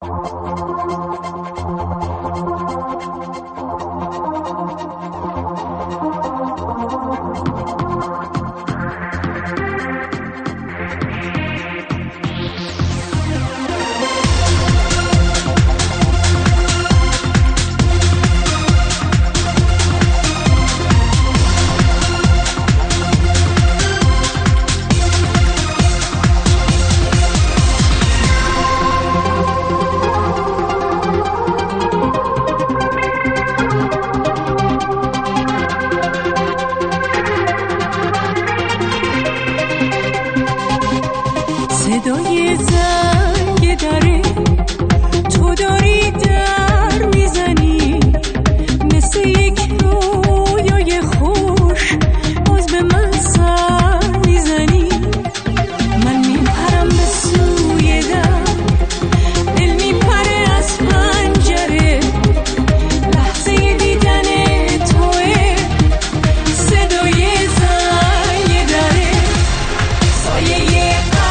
صدای زنگ دره تو داری در میزنی، مثل یک رویای خوش باز به من سر میزنی. من میپرم به سوی در، دل میپره از پنجره، لحظه دیدن توه. صدای زنگ دره سایه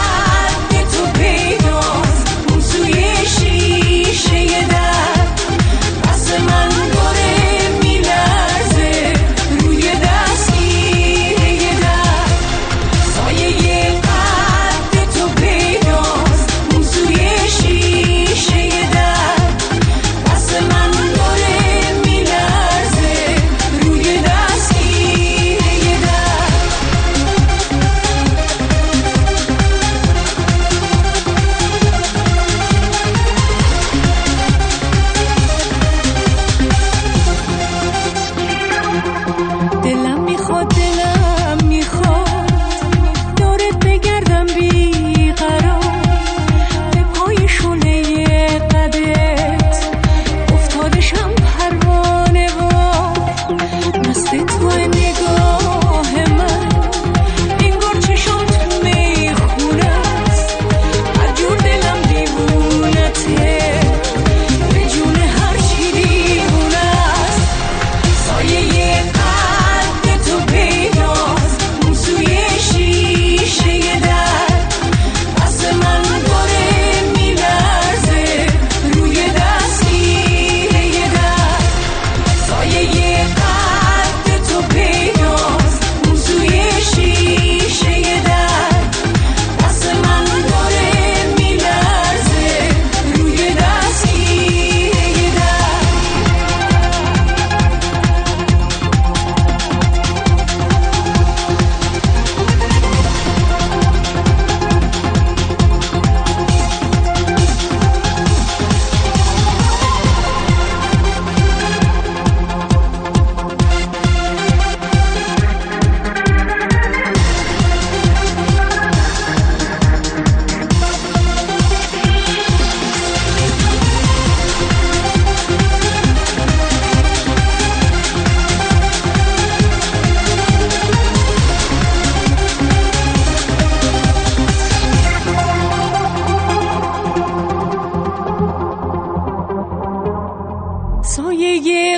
سایه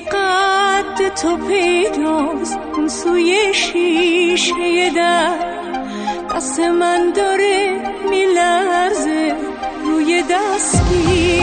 قد تو پیداست اون سوی شیشه در، دست من داره میلرزه روی دستی